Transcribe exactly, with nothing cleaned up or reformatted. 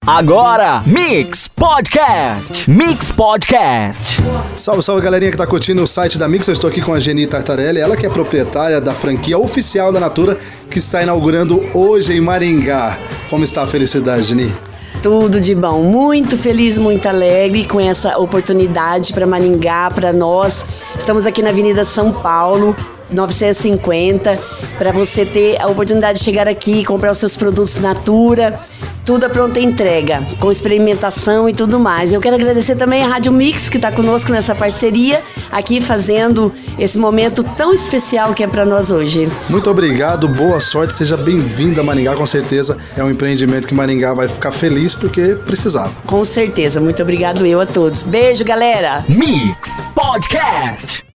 Agora, Mix Podcast. Mix Podcast. Salve, salve galerinha que tá curtindo o site da Mix. Eu estou aqui com a Geni Tartarelli, ela que é proprietária da franquia oficial da Natura, que está inaugurando hoje em Maringá. Como está a felicidade, Geni? Tudo de bom, muito feliz, muito alegre com essa oportunidade para Maringá, para nós. Estamos aqui na Avenida São Paulo, novecentos e cinquenta, para você ter a oportunidade de chegar aqui e comprar os seus produtos Natura. Tudo a pronta entrega, com experimentação e tudo mais. Eu quero agradecer também a Rádio Mix, que está conosco nessa parceria, aqui fazendo esse momento tão especial que é para nós hoje. Muito obrigado, boa sorte, seja bem-vinda a Maringá, com certeza é um empreendimento que Maringá vai ficar feliz porque precisava. Com certeza, muito obrigado eu a todos. Beijo, galera! Mix Podcast.